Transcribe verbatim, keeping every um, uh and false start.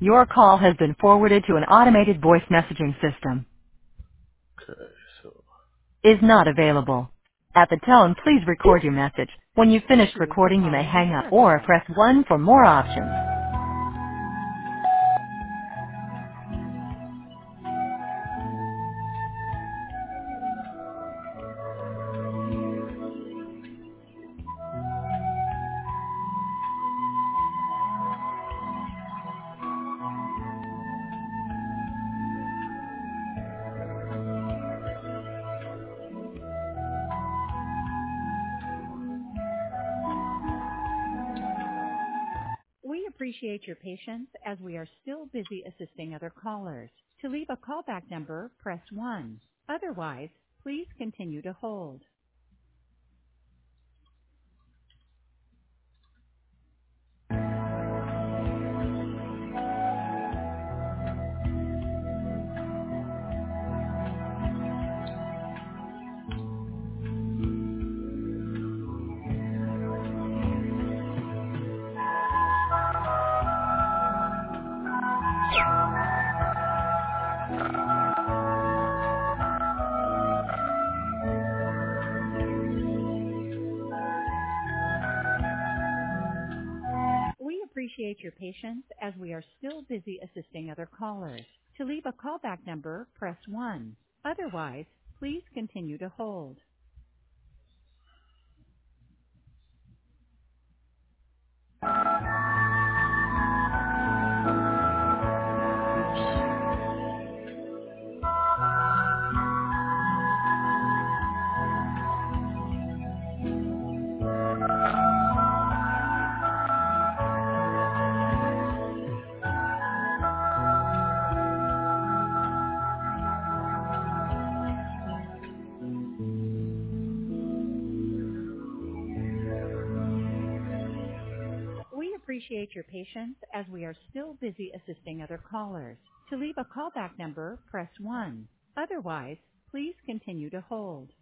Your call has been forwarded to an automated voice messaging system. Okay, so Is not available. At the tone, please record your message. When you've finished two for recording, you may calling hang up or Verifone. press one for more options. We appreciate your patience as we are still busy assisting other callers. To leave a callback number, press one. Otherwise, please continue to hold. We appreciate your patience as we are still busy assisting other callers. To leave a callback number, press one. Otherwise, please continue to hold. We appreciate your patience as we are still busy assisting other callers. To leave a callback number, press one. Otherwise, please continue to hold.